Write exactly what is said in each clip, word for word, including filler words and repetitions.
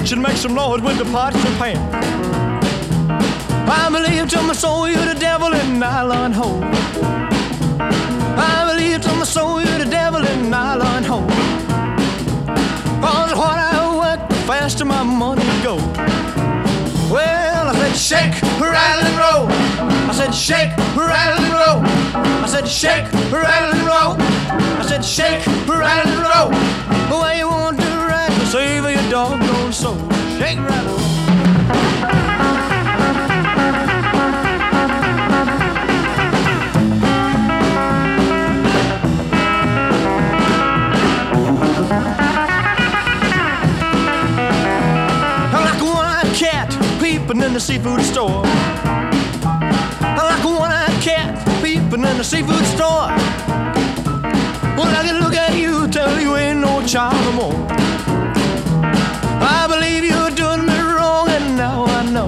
should make some noise with the pots and pans. I believe to my soul you're the devil in nylon hole. I believe to my soul you're the devil in nylon hole. Cause what I work, the faster my money goes. Well, I said shake, rattle and roll. I said shake, rattle and roll. I said shake, rattle and roll. I said shake, rattle and roll. The way you want to ride to save your doggone soul. Shake, rattle, roll. Peeping in the seafood store. Like a one-eyed cat peeping in the seafood store. Well, I can look at you, tell you ain't no child no more. I believe you're doing me wrong, and now I know.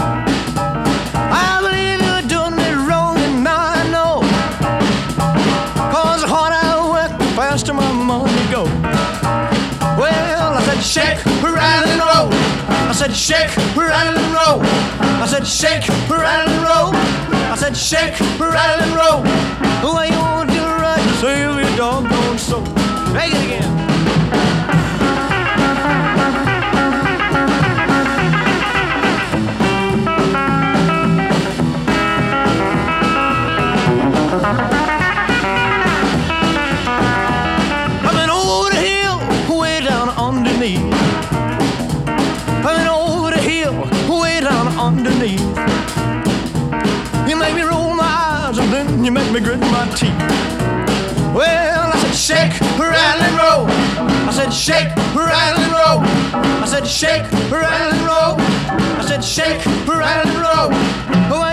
I believe you're doing me wrong, and now I know. Cause the harder I work, the faster my money go. Well, I said shake, rattle and roll. I said shake, rattle and roll. I said shake, rattle and roll. I said shake, rattle and roll. The way you want to ride to save your doggone soul. Take it again. I've been over the hill, way down underneath. Underneath, you make me roll my eyes and then you make me grit my teeth. Well, I said shake, rattle and roll. I said shake, rattle and roll. I said shake, rattle and roll. I said shake, rattle and roll.